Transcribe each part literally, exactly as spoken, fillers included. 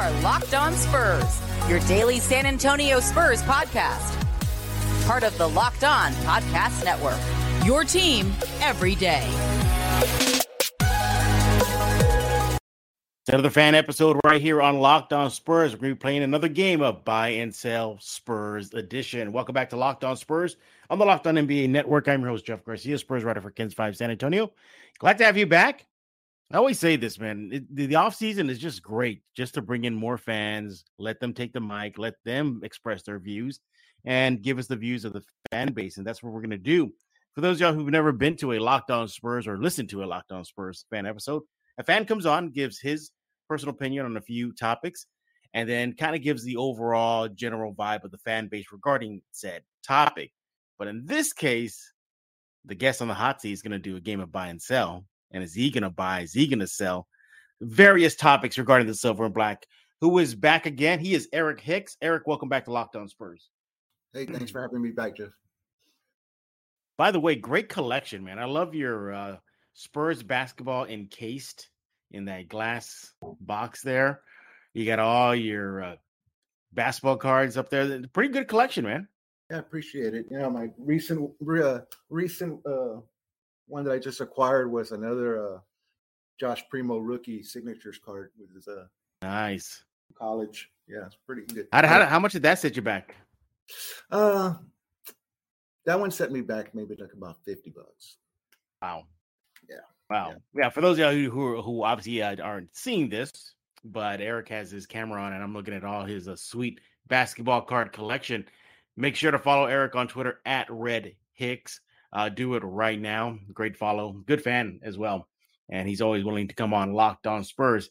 are Locked On Spurs, your daily San Antonio Spurs podcast. Part of the Locked On Podcast Network, your team every day. It's another fan episode right here on Locked On Spurs. We're going to be playing another game of Buy and Sell Spurs Edition. Welcome back to Locked On Spurs on the Locked On N B A Network. I'm your host, Jeff Garcia, Spurs writer for Kens five San Antonio. Glad to have you back. I always say this, man. It, the, the offseason is just great just to bring in more fans, let them take the mic, let them express their views, and give us the views of the fan base. And that's what we're going to do. For those of y'all who've never been to a Locked On Spurs or listened to a Locked On Spurs fan episode, a fan comes on, gives his personal opinion on a few topics, and then kind of gives the overall general vibe of the fan base regarding said topic. But in this case, the guest on the hot seat is going to do a game of buy and sell. And is he going to buy? Is he going to sell? Various topics regarding the silver and black. Who is back again? He is Eric Hicks. Eric, welcome back to Locked On Spurs. Hey, thanks for having me back, Jeff. By the way, great collection, man. I love your uh, Spurs basketball encased in that glass box there. You got all your uh, basketball cards up there. Pretty good collection, man. Yeah, I appreciate it. You know, my recent uh, recent uh, one that I just acquired was another uh, Josh Primo rookie signatures card with his uh, nice college. Yeah, it's pretty good. How, how, how much did that set you back? Uh, that one set me back maybe like about fifty bucks. Wow. Yeah. Wow. Yeah. yeah, for those of you who who obviously uh, aren't seeing this, but Eric has his camera on and I'm looking at all his uh, sweet basketball card collection. Make sure to follow Eric on Twitter at Red Hicks. Uh, do it right now. Great follow. Good fan as well. And he's always willing to come on Locked On Spurs.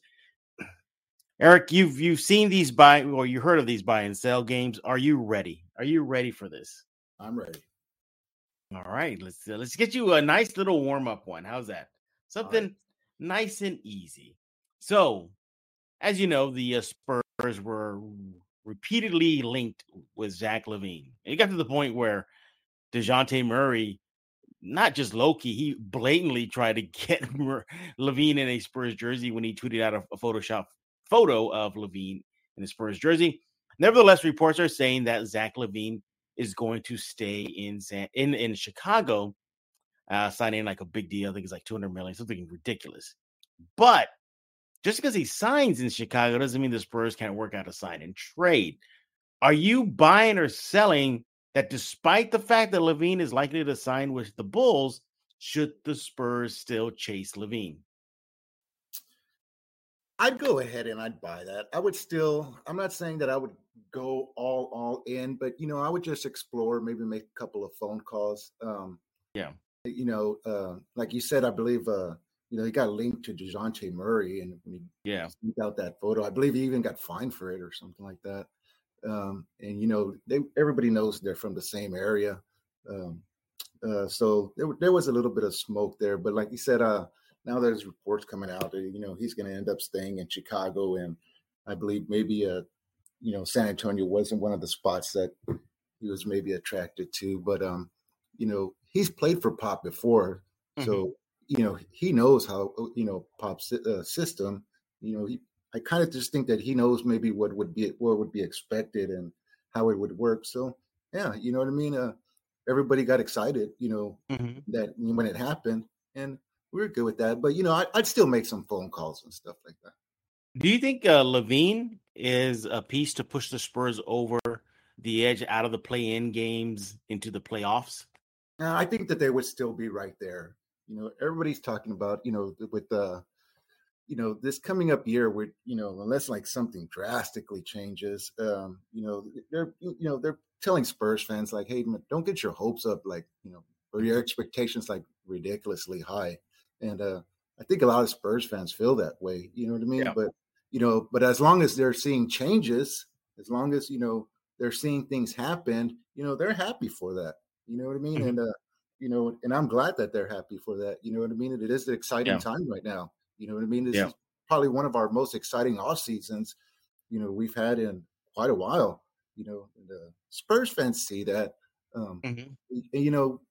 Eric, you've you've seen these buy or you heard of these buy and sell games. Are you ready? Are you ready for this? I'm ready. All right. Let's uh, let's get you a nice little warm-up one. How's that? Something right. Nice and easy. So, as you know, the uh, Spurs were repeatedly linked with Zach LaVine. It got to the point where DeJounte Murray, not just low-key, he blatantly tried to get LaVine in a Spurs jersey when he tweeted out a, a Photoshop photo of LaVine in a Spurs jersey. Nevertheless, reports are saying that Zach LaVine is going to stay in San, in, in Chicago, uh, signing like a big deal. I think it's like two hundred million dollars, something ridiculous. But just because he signs in Chicago doesn't mean the Spurs can't work out a sign and trade. Are you buying or selling that despite the fact that LaVine is likely to sign with the Bulls, should the Spurs still chase LaVine? I'd go ahead and I'd buy that. I would still, I'm not saying that I would go all, all in, but, you know, I would just explore, maybe make a couple of phone calls. Um, yeah. You know, uh, like you said, I believe, uh, you know, he got linked to DeJounte Murray and when he yeah. sent out that photo, I believe he even got fined for it or something like that. Um, and, you know, they, everybody knows they're from the same area. Um, uh, so there, there was a little bit of smoke there, but like you said, uh, now there's reports coming out that, you know, he's going to end up staying in Chicago. And I believe maybe, uh, you know, San Antonio wasn't one of the spots that he was maybe attracted to, but, um, you know, he's played for Pop before. Mm-hmm. So, you know, he knows how, you know, Pop's uh, system, you know, he, I kind of just think that he knows maybe what would be, what would be expected and how it would work. So, yeah, you know what I mean? Uh, everybody got excited, you know, mm-hmm. that when it happened, and we were good with that. But, you know, I, I'd still make some phone calls and stuff like that. Do you think uh, LaVine is a piece to push the Spurs over the edge out of the play-in games into the playoffs? Uh, I think that they would still be right there. You know, everybody's talking about, you know, with the, uh, you know, this coming up year where, you know, unless like something drastically changes, um, you know, they're, you know, they're telling Spurs fans like, hey, don't get your hopes up, like, you know, or your expectations like ridiculously high. And uh, I think a lot of Spurs fans feel that way, you know what I mean? Yeah. But, you know, but as long as they're seeing changes, as long as, you know, they're seeing things happen, you know, they're happy for that. You know what I mean? Mm-hmm. And, uh, you know, and I'm glad that they're happy for that. You know what I mean? It is an exciting yeah. time right now. You know what I mean? This yeah. is probably one of our most exciting off seasons, you know, we've had in quite a while. You know, the Spurs fans see that. Um, mm-hmm. You know,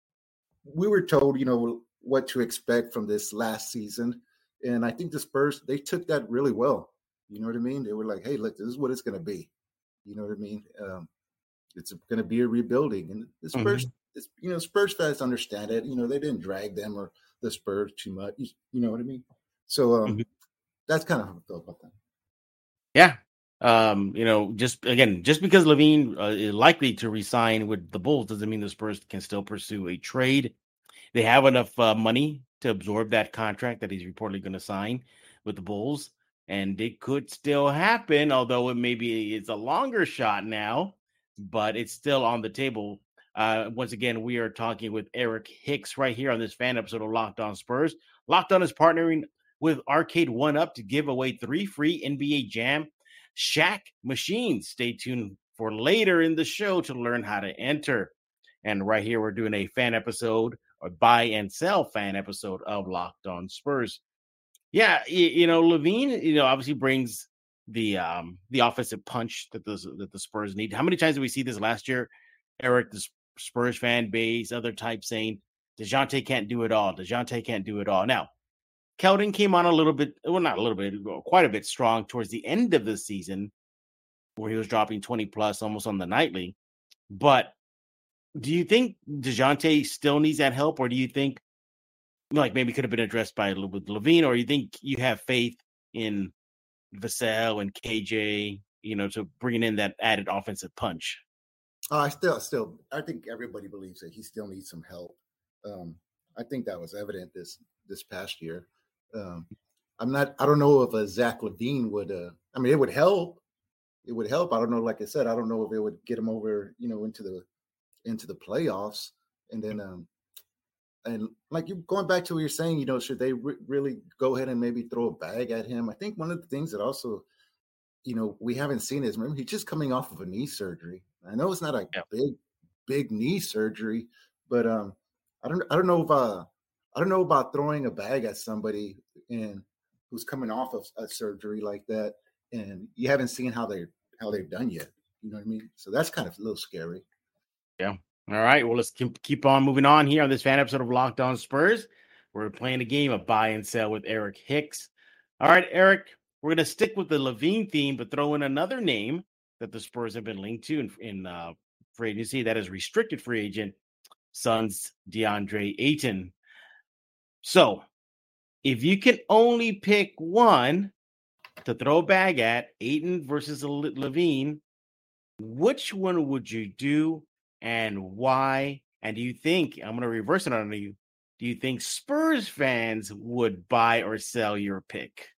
we were told, you know, what to expect from this last season. And I think the Spurs, they took that really well. You know what I mean? They were like, hey, look, this is what it's going to be. You know what I mean? Um, it's going to be a rebuilding. And the Spurs, mm-hmm. it's, you know, Spurs fans understand it. You know, they didn't drag them or the Spurs too much. You, you know what I mean? So um, mm-hmm. that's kind of how I felt about that. Yeah. Um, you know, just again, just because LaVine uh, is likely to resign with the Bulls doesn't mean the Spurs can still pursue a trade. They have enough uh, money to absorb that contract that he's reportedly going to sign with the Bulls, and it could still happen, although it maybe is a longer shot now, but it's still on the table. Uh, once again, we are talking with Eric Hicks right here on this fan episode of Locked On Spurs. Locked On is partnering with Arcade One Up to give away three free N B A Jam Shaq machines. Stay tuned for later in the show to learn how to enter. And right here, we're doing a fan episode or buy and sell fan episode of Locked On Spurs. Yeah, you, you know, LaVine, you know, obviously brings the um the offensive punch that the that the Spurs need. How many times did we see this last year, Eric, the Spurs fan base, other types saying DeJounte can't do it all. DeJounte can't do it all. Now, Keldon came on a little bit, well, not a little bit, quite a bit strong towards the end of the season, where he was dropping twenty plus almost on the nightly. But do you think DeJounte still needs that help, or do you think like maybe could have been addressed by with LaVine, or you think you have faith in Vassell and K J, you know, to bringing in that added offensive punch? Uh, I still, still, I think everybody believes that he still needs some help. Um, I think that was evident this this past year. Um, I'm not, I don't know if a Zach LaVine would, uh, I mean, it would help. It would help. I don't know. Like I said, I don't know if it would get him over, you know, into the, into the playoffs. And then, um, and like you going back to what you're saying, you know, should they re- really go ahead and maybe throw a bag at him? I think one of the things that also, you know, we haven't seen is, remember, he's just coming off of a knee surgery. I know it's not a yeah. big, big knee surgery, but um, I don't, I don't know if, uh, I don't know about throwing a bag at somebody and who's coming off of a surgery like that, and you haven't seen how they how they've done yet. You know what I mean? So that's kind of a little scary. Yeah. All right. Well, let's keep, keep on moving on here on this fan episode of Locked On Spurs. We're playing a game of buy and sell with Eric Hicks. All right, Eric, we're going to stick with the LaVine theme, but throw in another name that the Spurs have been linked to in, in uh, free agency. That is restricted free agent, Suns DeAndre Ayton. So if you can only pick one to throw a bag at, Ayton versus LaVine, which one would you do and why? And do you think, I'm going to reverse it on you, do you think Spurs fans would buy or sell your pick?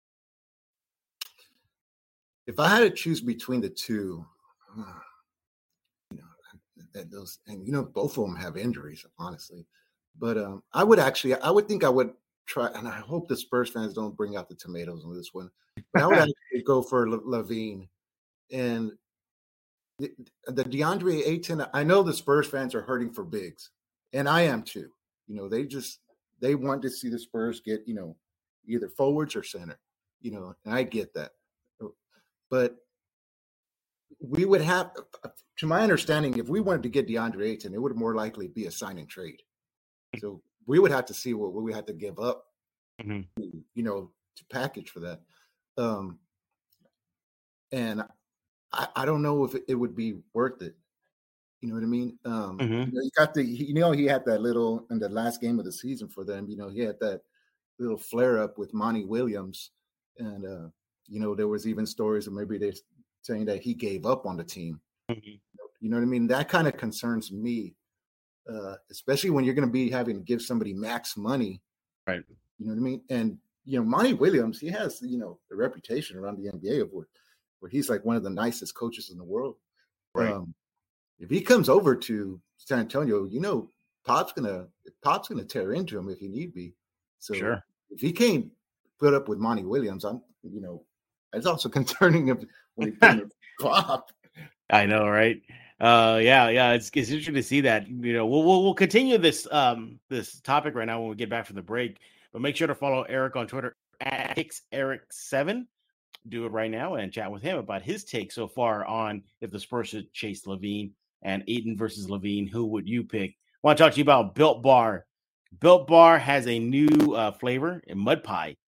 If I had to choose between the two, you know, those, and you know, both of them have injuries, honestly. But um, I would actually, I would think I would try, and I hope the Spurs fans don't bring out the tomatoes on this one. But I would actually go for LaVine. And the, the DeAndre Ayton, I know the Spurs fans are hurting for bigs, and I am too. You know, they just, they want to see the Spurs get, you know, either forwards or center, you know, and I get that. But we would have, to my understanding, if we wanted to get DeAndre Ayton, it would more likely be a sign and trade. So we would have to see what, what we had to give up, mm-hmm. you know, to package for that. Um, and I, I don't know if it, it would be worth it. You know what I mean? Um, mm-hmm. you know, he got the, you know, he had that little, in the last game of the season for them, you know, he had that little flare up with Monty Williams. And, uh, you know, there was even stories of maybe they're saying that he gave up on the team. Mm-hmm. You know what I mean? That kind of concerns me. Uh, especially when you're going to be having to give somebody max money. Right. You know what I mean? And, you know, Monty Williams, he has, you know, a reputation around the N B A of where, where he's like one of the nicest coaches in the world. Right. Um, if he comes over to San Antonio, you know, Pop's going to, Pop's going to tear into him if he need be. So sure. If he can't put up with Monty Williams, I'm, you know, it's also concerning if when he put in Pop. I know, right? Uh, yeah, yeah. It's it's interesting to see that. You know, we'll we'll, we'll continue this um this topic right now when we get back from the break. But make sure to follow Eric on Twitter at Hicks Eric seven. Do it right now and chat with him about his take so far on if the Spurs should chase LaVine and Ayton versus LaVine. Who would you pick? I want to talk to you about Built Bar. Built Bar has a new uh, flavor, a mud pie.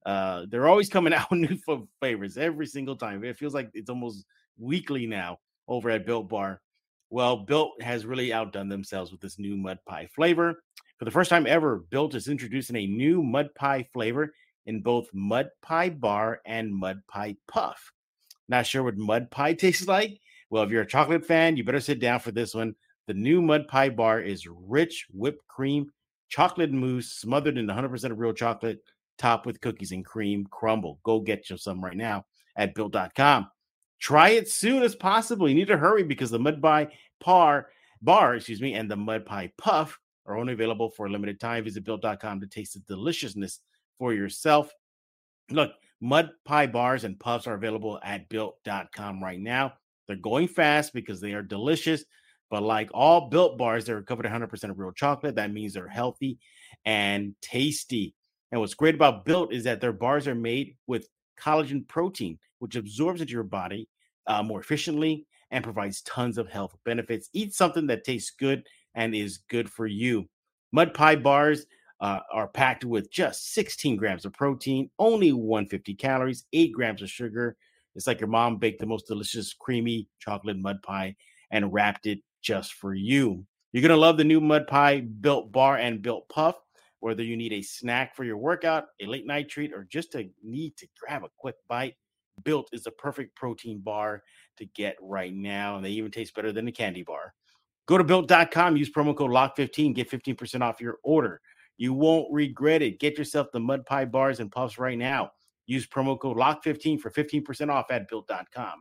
Uh, they're always coming out with new flavors every single time. It feels like it's almost weekly now over at Built Bar. Well, Built has really outdone themselves with this new mud pie flavor. For the first time ever, Built is introducing a new mud pie flavor in both Mud Pie Bar and Mud Pie Puff. Not sure what mud pie tastes like? Well, if you're a chocolate fan, you better sit down for this one. The new Mud Pie Bar is rich whipped cream, chocolate mousse smothered in one hundred percent real chocolate, topped with cookies and cream crumble. Go get you some right now at built dot com. Try it soon as possible. You need to hurry because the Mud Pie Par Bar, excuse me, and the Mud Pie Puff are only available for a limited time. Visit built dot com to taste the deliciousness for yourself. Look, Mud Pie Bars and Puffs are available at built dot com right now. They're going fast because they are delicious. But like all Built Bars, they're covered one hundred percent of real chocolate. That means they're healthy and tasty. And what's great about Built is that their bars are made with collagen protein, which absorbs into your body uh, more efficiently and provides tons of health benefits. Eat something that tastes good and is good for you. Mud Pie Bars uh, are packed with just sixteen grams of protein, only one hundred fifty calories, eight grams of sugar. It's like your mom baked the most delicious creamy chocolate mud pie and wrapped it just for you. You're going to love the new Mud Pie Built Bar and Built Puff. Whether you need a snack for your workout, a late night treat, or just a need to grab a quick bite, Built is the perfect protein bar to get right now. And they even taste better than a candy bar. Go to built dot com, use promo code lock fifteen, get fifteen percent off your order. You won't regret it. Get yourself the Mud Pie Bars and Puffs right now. Use promo code lock fifteen for fifteen percent off at built dot com.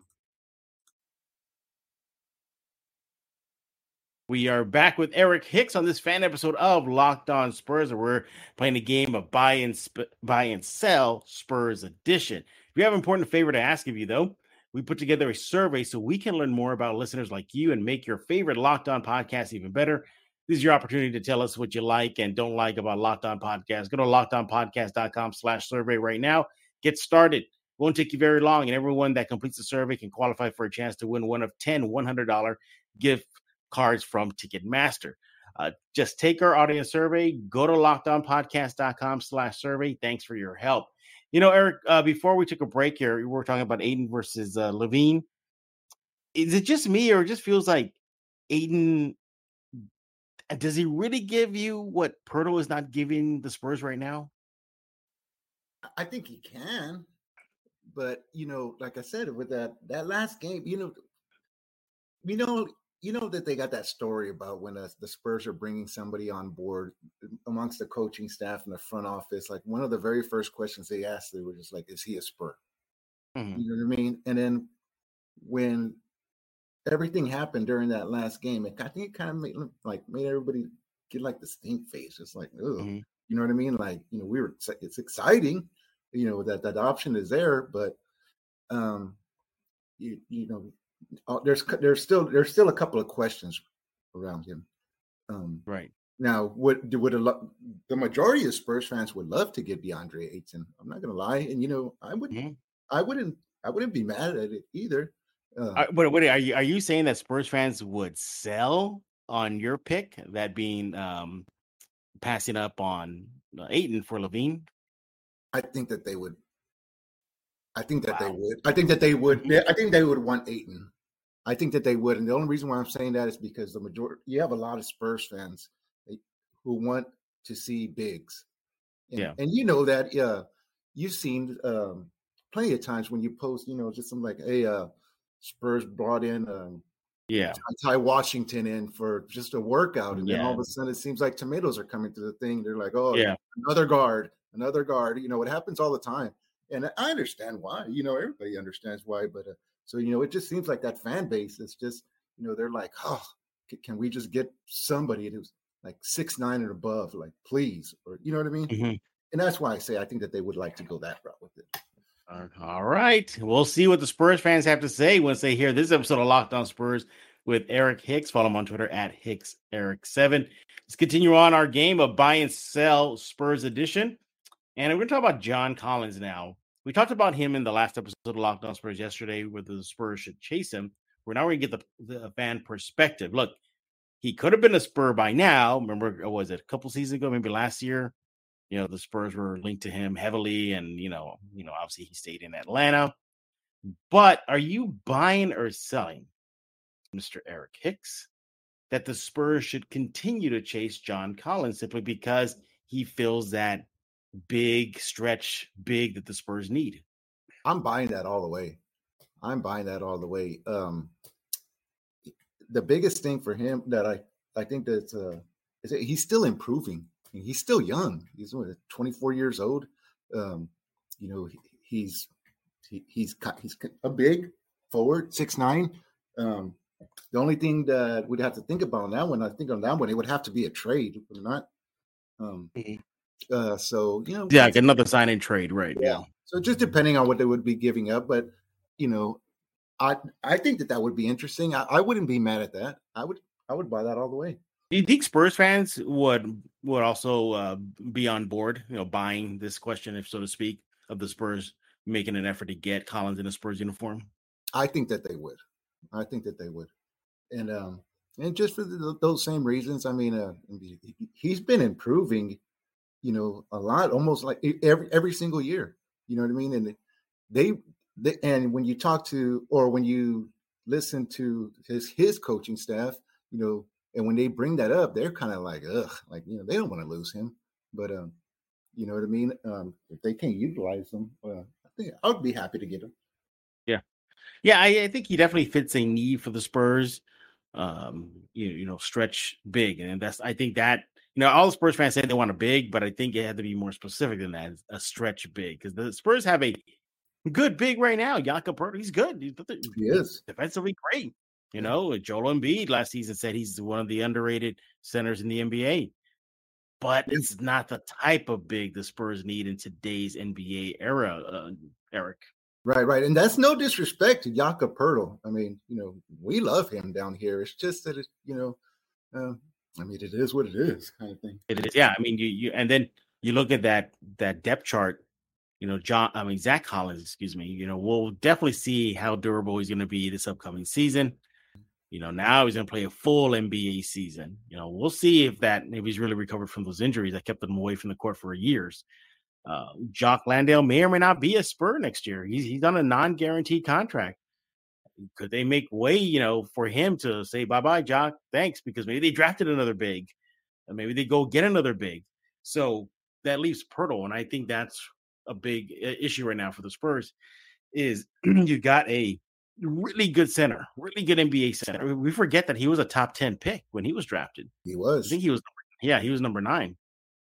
We are back with Eric Hicks on this fan episode of Locked On Spurs, where we're playing a game of buy and sp- buy and sell Spurs edition. If you have an important favor to ask of you, though, we put together a survey so we can learn more about listeners like you and make your favorite Locked On podcast even better. This is your opportunity to tell us what you like and don't like about Locked On Podcast. Go to locked on podcast dot com slash survey right now. Get started. It won't take you very long, and everyone that completes the survey can qualify for a chance to win one of ten one hundred dollars gift cards from Ticketmaster. Uh, just take our audience survey, go to locked on podcast dot com slash survey. Thanks for your help. You know, Eric, uh, before we took a break here, we were talking about Ayton versus uh, LaVine. Is it just me, or it just feels like Ayton, does he really give you what Poeltl is not giving the Spurs right now? I think he can. But, you know, like I said, with that that last game, you know, you know, You know that they got that story about when uh, the Spurs are bringing somebody on board amongst the coaching staff and the front office. Like one of the very first questions they asked, they were just like, "Is he a Spur?" Mm-hmm. You know what I mean? And then when everything happened during that last game, it, I think it kind of made like made everybody get like the stink face. It's like, oh, mm-hmm. You know what I mean? Like, you know, we were. It's exciting, you know, that that option is there, but um, you you know. Uh, there's there's still there's still a couple of questions around him. Um, right now, would would a lo- the majority of Spurs fans would love to get DeAndre Ayton? I'm not going to lie, and you know, I would mm-hmm. I wouldn't I wouldn't be mad at it either. Uh, uh, but what are you are you saying that Spurs fans would sell on your pick, that being um, passing up on uh, Ayton for LaVine? I think that they would. I think that wow. they would. I think that they would. Mm-hmm. I think they would want Ayton. I think that they would. And the only reason why I'm saying that is because the majority, you have a lot of Spurs fans who want to see bigs. And, yeah. And you know that, uh, you've seen um, plenty of times when you post, you know, just some like, hey, uh, Spurs brought in um, yeah. Ty Washington in for just a workout. And yeah. then all of a sudden it seems like tomatoes are coming to the thing. They're like, oh, yeah. another guard, another guard. You know, it happens all the time. And I understand why, you know, everybody understands why, but uh, so, you know, it just seems like that fan base is just, you know, they're like, oh, can we just get somebody who's like six, nine and above, like, please, or, you know what I mean? Mm-hmm. And that's why I say, I think that they would like to go that route with it. All right. We'll see what the Spurs fans have to say once they hear this episode of Locked On Spurs with Eric Hicks. Follow him on Twitter at Hicks Eric seven. Let's continue on our game of buy and sell Spurs edition. And we're going to talk about John Collins now. We talked about him in the last episode of Locked On Spurs yesterday, whether the Spurs should chase him. We're now going to get the, the fan perspective. Look, he could have been a Spur by now. Remember, was it a couple seasons ago, maybe last year? You know, the Spurs were linked to him heavily, and you know, you know, obviously he stayed in Atlanta. But are you buying or selling, Mister Eric Hicks, that the Spurs should continue to chase John Collins simply because he feels that big stretch big that the Spurs need? I'm buying that all the way. I'm buying that all the way. Um, the biggest thing for him that I, I think that uh, is that he's still improving. He's still young. He's what, twenty-four years old. Um, you know, he, he's he, he's he's a big forward, six nine. Um, the only thing that we'd have to think about on that one, I think on that one, it would have to be a trade, not. Um, uh, so you know, yeah, like another sign and trade, right? Yeah. yeah. So just depending on what they would be giving up, but you know, I I think that that would be interesting. I, I wouldn't be mad at that. I would I would buy that all the way. Do you think Spurs fans would would also uh, be on board, you know, buying this question, if so to speak, of the Spurs making an effort to get Collins in a Spurs uniform? I think that they would. I think that they would, and um, and just for the, those same reasons. I mean, uh, he's been improving, you know, a lot, almost like every every single year. You know what I mean? And they, they and when you talk to or when you listen to his his coaching staff, you know. And when they bring that up, they're kind of like, ugh, like, you know, they don't want to lose him. But, um, you know what I mean? Um, if they can't utilize him, uh, I think I would be happy to get him. Yeah. Yeah, I, I think he definitely fits a need for the Spurs. Um, you, you know, stretch big. And that's, I think that, you know, all the Spurs fans said they want a big, but I think it had to be more specific than that, a stretch big. Because the Spurs have a good big right now. Jakob Poeltl, he's good. He's, he is. Defensively great. You know, Joel Embiid last season said he's one of the underrated centers in the N B A. But it's not the type of big the Spurs need in today's N B A era, uh, Eric. Right, right. And that's no disrespect to Jakob Poeltl. I mean, you know, we love him down here. It's just that, it, you know, uh, I mean, it is what it is kind of thing. It is, yeah. I mean, you, you and then you look at that that depth chart, you know, John, I mean, Zach Collins, excuse me, you know, we'll definitely see how durable he's going to be this upcoming season. You know, now he's going to play a full N B A season. You know, we'll see if that maybe he's really recovered from those injuries that kept him away from the court for years. Uh, Jock Landale may or may not be a Spur next year. He's he's on a non-guaranteed contract. Could they make way, you know, for him to say bye bye, Jock? Thanks, because maybe they drafted another big, and maybe they go get another big. So that leaves Poeltl, and I think that's a big issue right now for the Spurs. Is you got a really good center, really good N B A center. We forget that he was a top ten pick when he was drafted. He was. I think he was, yeah, he was number nine.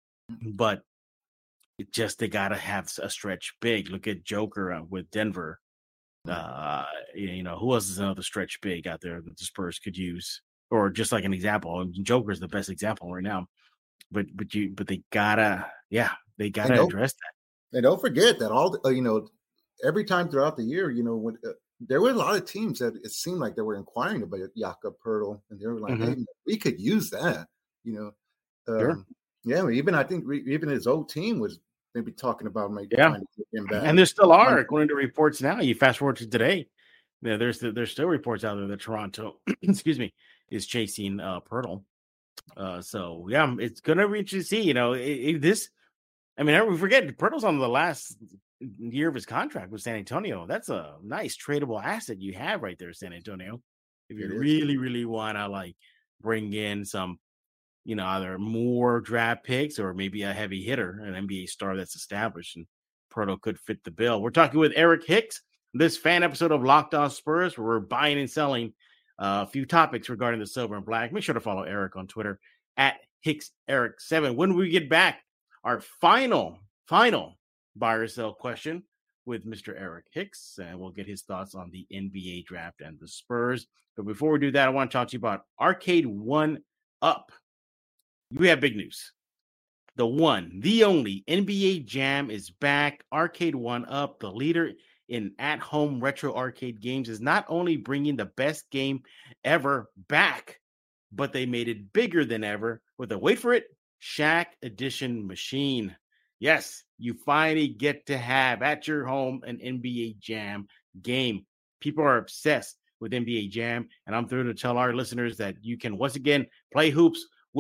But it just, they got to have a stretch big. Look at Joker uh, with Denver. Uh, you know, who else is another stretch big out there that the Spurs could use? Or just like an example, I mean, Joker is the best example right now. But but you but they gotta, yeah, they gotta address that. And don't forget that all, uh, you know, every time throughout the year, you know, when uh, there were a lot of teams that it seemed like they were inquiring about Jakob Poeltl, and they were like, mm-hmm. "Hey, we could use that," you know. Um, sure. Yeah, even I think re- even his old team was maybe talking about maybe yeah. trying to get him back. And there still are, according to reports now. You fast forward to today, you know, there's there's still reports out there that Toronto, excuse me, is chasing uh, Poeltl. Uh, so yeah, it's gonna be interesting to see. You know, it, it, this. I mean, we forget Poeltl's on the last year of his contract with San Antonio. That's a nice tradable asset you have right there, San Antonio. If you really, really want to like bring in some, you know, either more draft picks or maybe a heavy hitter, an N B A star that's established, and Poeltl could fit the bill. We're talking with Eric Hicks, this fan episode of Locked On Spurs, where we're buying and selling uh, a few topics regarding the silver and black. Make sure to follow Eric on Twitter at Hicks Eric seven. When we get back, our final, final buy or sell question with Mister Eric Hicks, and we'll get his thoughts on the N B A draft and the Spurs. But before we do that, I want to talk to you about Arcade One Up. We have big news. The one, the only N B A Jam is back. Arcade One Up, the leader in at-home retro arcade games, is not only bringing the best game ever back, but they made it bigger than ever with a, wait for it, Shaq Edition machine. Yes, you finally get to have at your home an N B A Jam game. People are obsessed with N B A Jam, and I'm thrilled to tell our listeners that you can once again play hoops with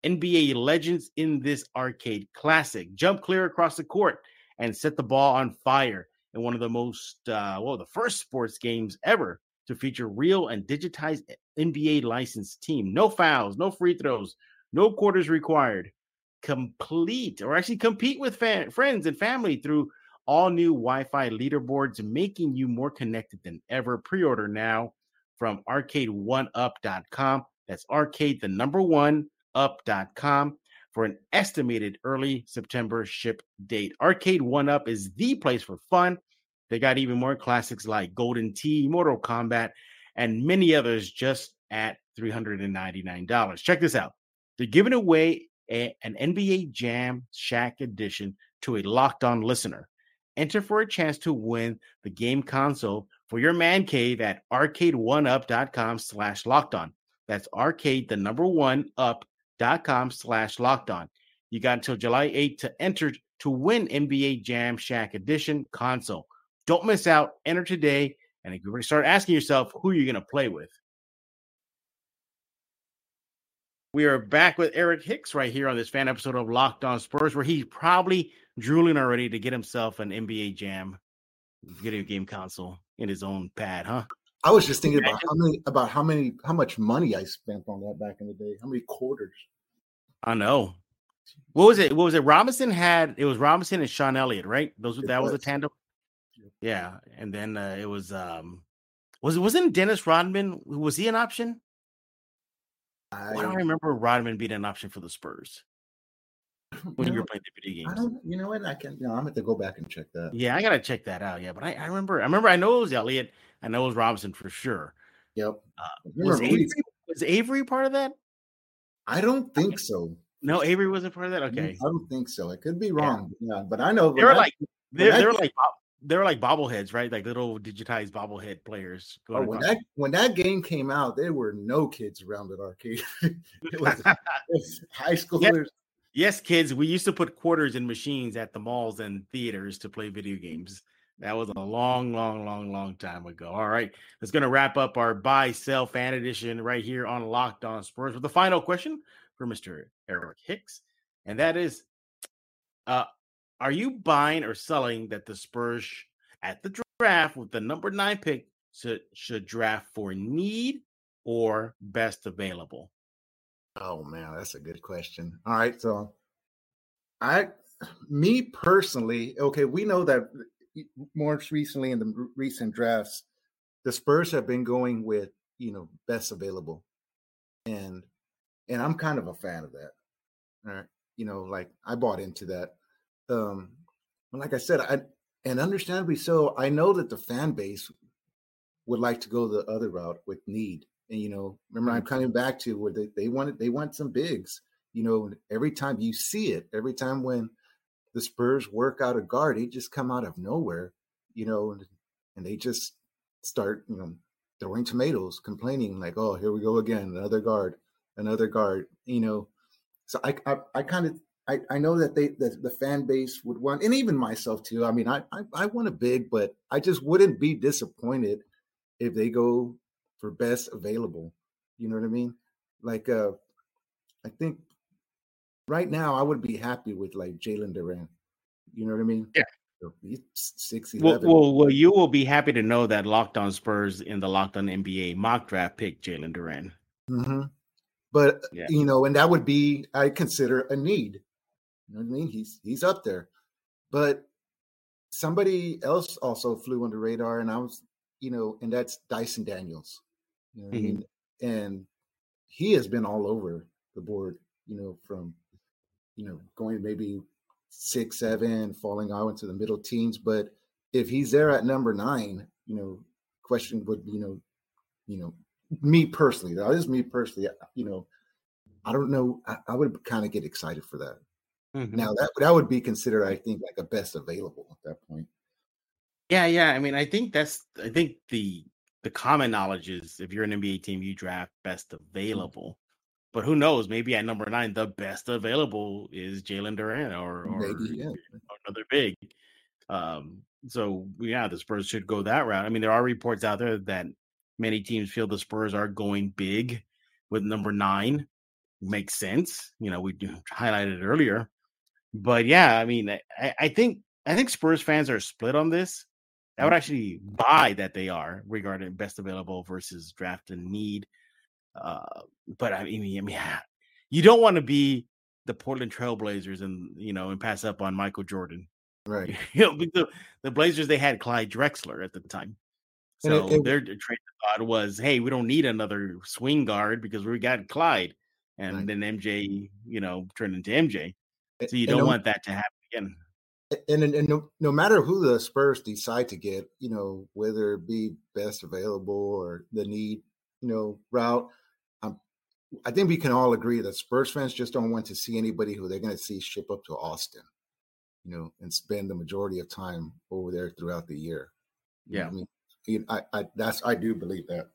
N B A legends in this arcade classic. Jump clear across the court and set the ball on fire in one of the most, uh, well, the first sports games ever to feature real and digitized N B A licensed team. No fouls, no free throws, no quarters required. Complete or actually compete with fan, friends and family through all new Wi-Fi leaderboards, making you more connected than ever. Pre-order now from arcade one up dot com. That's arcade, the number one, up dot com for an estimated early September ship date. Arcade one Up is the place for fun. They got even more classics like Golden Tee, Mortal Kombat, and many others just at three hundred ninety-nine dollars. Check this out. They're giving away a, an N B A Jam Shack edition to a Locked On listener. Enter for a chance to win the game console for your man cave at arcade one up dot com slash locked on. That's arcade, the number one, up dot com slash locked on. You got until July eighth to enter to win N B A Jam Shack Edition console. Don't miss out. Enter today, and you're going to start asking yourself who you're going to play with. We are back with Eric Hicks right here on this fan episode of Locked On Spurs, where he's probably drooling already to get himself an N B A Jam video game console in his own pad, huh? I was just thinking about how many, about how many, how much money I spent on that back in the day. How many quarters? I know. What was it? What was it? Robinson had it was Robinson and Sean Elliott, right? Those that was. was a tandem. Yeah, and then uh, it was um, was it wasn't Dennis Rodman? Was he an option? I, I don't remember Rodman being an option for the Spurs when you, you were playing the video games. I don't, you know what? I can. You know, I'm going to go back and check that. Yeah, I gotta check that out. Yeah, but I, I remember. I remember. I know it was Elliott. I know it was Robinson for sure. Yep. Uh, was, Avery, was Avery part of that? I don't think so. No, Avery wasn't part of that. Okay, I don't think so. I could be wrong. Yeah, yeah, but I know they were I, like they were like they were like bobbleheads, right? Like little digitized bobblehead players. Oh, when that when that game came out, there were no kids around at arcade. it, was, it was high schoolers. Yes. yes, kids. We used to put quarters in machines at the malls and theaters to play video games. That was a long, long, long, long time ago. All right, that's going to wrap up our buy, sell fan edition right here on Locked On Spurs with the final question for Mister Eric Hicks, and that is, uh, are you buying or selling that the Spurs at the draft with the number nine pick should, should draft for need or best available? Oh, man, that's a good question. All right, so I, me personally, okay, we know that more recently in the recent drafts, the Spurs have been going with, you know, best available. And and I'm kind of a fan of that. All right. You know, like I bought into that. Um, but like I said, I and understandably so, I know that the fan base would like to go the other route with need. And, you know, remember I'm coming back to where they, they wanted they want some bigs. You know, every time you see it, every time when the Spurs work out a guard, they just come out of nowhere, you know, and, and they just start, you know, throwing tomatoes, complaining like, oh, here we go again, another guard, another guard, you know. So I I, I kind of I, I know that they that the fan base would want, and even myself too. I mean, I, I I want a big, but I just wouldn't be disappointed if they go for best available. You know what I mean? Like uh, I think. Right now, I would be happy with like Jalen Duren. You know what I mean? Yeah. He's six eleven. Well, well, well, you will be happy to know that Locked On Spurs in the Locked On N B A mock draft picked Jalen Duren. Mm-hmm. But, yeah. you know, and that would be, I consider a need. You know what I mean? He's he's up there. But somebody else also flew on the radar, and I was, you know, and that's Dyson Daniels. You know what mm-hmm. I mean? And he has been all over the board, you know, from, you know, going maybe six, seven, falling out into the middle teens. But if he's there at number nine, you know, question would, you know, you know, me personally, that is me personally, you know, I don't know. I, I would kind of get excited for that. Mm-hmm. Now that, that would be considered, I think, like a best available at that point. Yeah. Yeah. I mean, I think that's, I think the, the common knowledge is if you're an N B A team, you draft best available. Mm-hmm. But who knows? Maybe at number nine, the best available is Jalen Duren or, or maybe, yeah. another big. Um, so, yeah, the Spurs should go that route. I mean, there are reports out there that many teams feel the Spurs are going big with number nine. makes sense. You know, we highlighted it earlier. But yeah, I mean, I, I think I think Spurs fans are split on this. I would actually buy that they are regarding best available versus draft and need. Uh, but I mean, I mean, you don't want to be the Portland Trailblazers and you know and pass up on Michael Jordan, right? You know, the, the Blazers, they had Clyde Drexler at the time, so it, it, their trade thought was, hey, we don't need another swing guard because we got Clyde, and right. then M J, you know, turned into M J. So you don't no, want that to happen again. And, and, and no, no matter who the Spurs decide to get, you know, whether it be best available or the need, you know, route, um, I think we can all agree that Spurs fans just don't want to see anybody who they're going to see ship up to Austin, you know, and spend the majority of time over there throughout the year. You yeah, I mean, I, I that's I do believe that.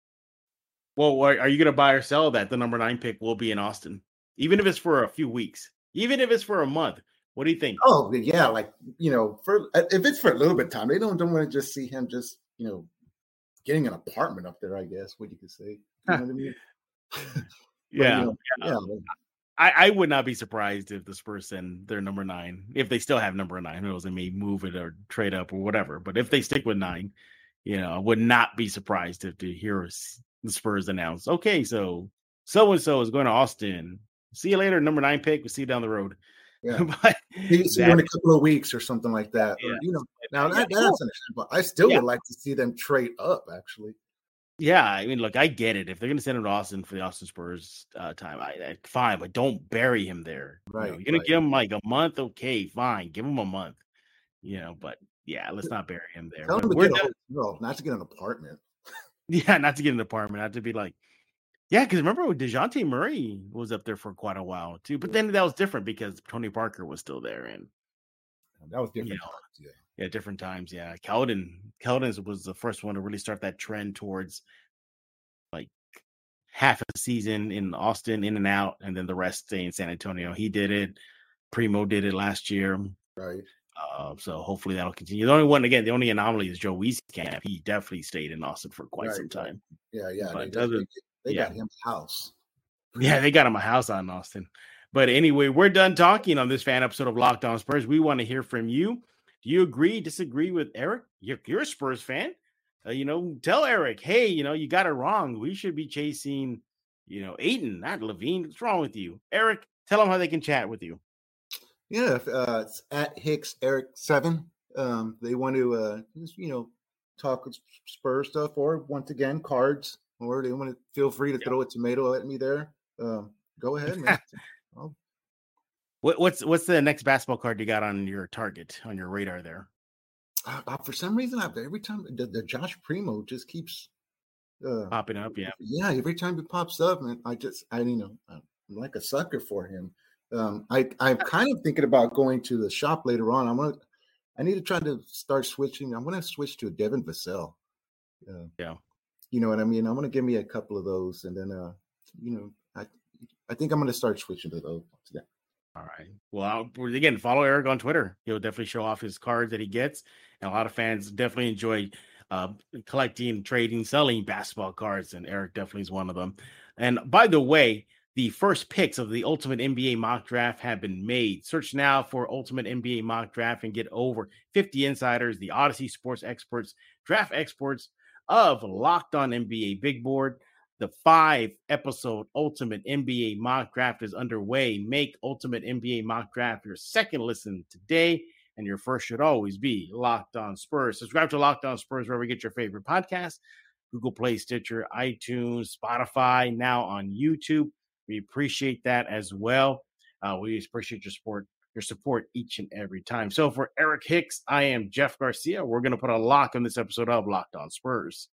Well, are you going to buy or sell that the number nine pick will be in Austin, even if it's for a few weeks? Even if it's for a month, what do you think? Oh, yeah, like, you know, for if it's for a little bit of time, they don't don't want to just see him just, you know, getting an apartment up there, I guess, what you could say. You know what I mean? but, yeah. You know, yeah. yeah. I, I would not be surprised if the Spurs send their number nine, if they still have number nine. Who knows, they may move it or trade up or whatever. But if they stick with nine, you know, I would not be surprised if to hear the Spurs announce, okay, so so-and-so is going to Austin. See you later, number nine pick. We'll see you down the road. Yeah, but see you in a couple of weeks or something like that. Yeah. Or, you know, now that, yeah. that's understandable. I still yeah. would like to see them trade up, actually. Yeah, I mean, look, I get it. If they're going to send him to Austin for the Austin Spurs uh, time, I, I fine, but don't bury him there. Right. You know, you're going right. to give him like a month, okay, fine, give him a month. You know, but yeah, let's not bury him there. Tell him to get a hotel, not to get an apartment. Yeah, not to get an apartment, not to be like. Yeah, because remember when DeJounte Murray was up there for quite a while too, but then that was different because Tony Parker was still there, and that was different. You know, times, yeah. yeah, different times. Yeah, Keldon, Keldon was the first one to really start that trend towards like half a season in Austin, in and out, and then the rest stay in San Antonio. He did it. Primo did it last year, right? Uh, so hopefully that'll continue. The only one, again, the only anomaly is Joe Wieskamp. He definitely stayed in Austin for quite right, some time. Yeah, yeah. But they, they, they yeah. got him a house. Yeah, they got him a house out in Austin. But anyway, we're done talking on this fan episode of Locked On Spurs. We want to hear from you. Do you agree, disagree with Eric? You're, you're a Spurs fan. Uh, you know, tell Eric, hey, you know, you got it wrong. We should be chasing, you know, Ayton, not Levine. What's wrong with you? Eric, tell them how they can chat with you. Yeah, uh, it's at Hicks Eric seven. Um, they want to, uh, just, you know, talk Spurs stuff, or once again, cards, or they want to feel free to yep. throw a tomato at me there. Um, go ahead, man. oh. what, what's what's the next basketball card you got on your target, on your radar there? Uh, uh, for some reason, I've, every time the, the Josh Primo just keeps uh, popping up. Yeah, yeah. Every time it pops up, man, I just, I you know, I'm like a sucker for him. Um, I, I'm kind of thinking about going to the shop later on. I'm gonna, I need to try to start switching. I'm going to switch to Devin Vassell. Uh, yeah. You know what I mean? I'm going to give me a couple of those. And then, uh, you know, I, I think I'm going to start switching to those today. All right. Well, I'll, again, follow Eric on Twitter. He'll definitely show off his cards that he gets. And a lot of fans definitely enjoy uh, collecting, trading, selling basketball cards. And Eric definitely is one of them. And by the way, the first picks of the Ultimate N B A Mock Draft have been made. Search now for Ultimate N B A Mock Draft and get over fifty insiders, the Odyssey Sports experts, draft experts of Locked On N B A Big Board. The five-episode Ultimate N B A Mock Draft is underway. Make Ultimate N B A Mock Draft your second listen today, and your first should always be Locked On Spurs. Subscribe to Locked On Spurs wherever you get your favorite podcast, Google Play, Stitcher, iTunes, Spotify, now on YouTube. We appreciate that as well. Uh, we appreciate your support, your support each and every time. So for Eric Hicks, I am Jeff Garcia. We're going to put a lock on this episode of Locked On Spurs.